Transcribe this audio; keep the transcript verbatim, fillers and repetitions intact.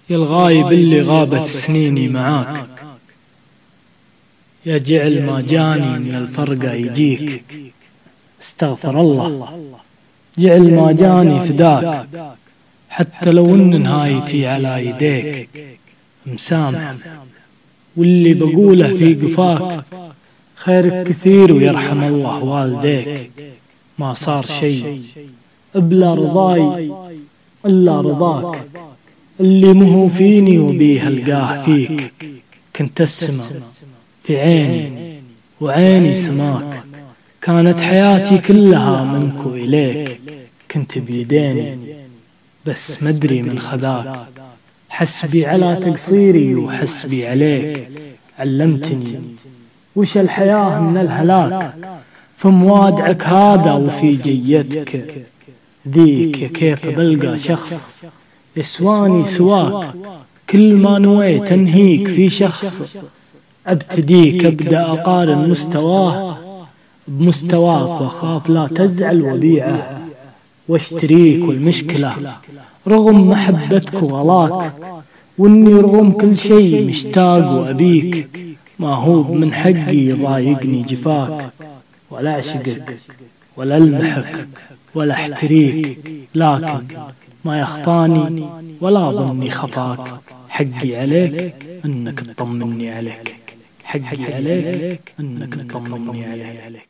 يا الغايب اللي غابت سنيني معاك، يا جعل ما جاني من الفرقة يجيك. استغفر الله، جعل ما جاني فداك، حتى لو ان نهايتي على يديك. مسامح، واللي بقوله في قفاك، خيرك كثير ويرحم الله والديك. ما صار شي بلا رضاي إلا رضاك، اللي مهو فيني وبيه القاه فيك. كنت السما في عيني وعيني سماك، كانت حياتي كلها منك وإليك. كنت بيديني بس مدري من خذاك، حسبي على تقصيري وحسبي عليك. علمتني وش الحياة من الهلاك، في موادعك هذا وفي جيتك ذيك. كيف بلقى شخص يسواني سواك، كل ما نويت انهيك في شخص. ابتديك ابدأ اقارن مستواه بمستواك، واخاف لا تزعل وبيعه واشتريك. والمشكلة رغم محبتك وغلاك، واني رغم كل شيء مشتاق وابيك. ما هو من حقي يضايقني جفاك، ولا أعشقك ولا ألمحك ولا احتريك. لكن ما يخفاني ولا ظني خفاك، حقي عليك انك تطمني عليك. حقي عليك انك تطمني عليك.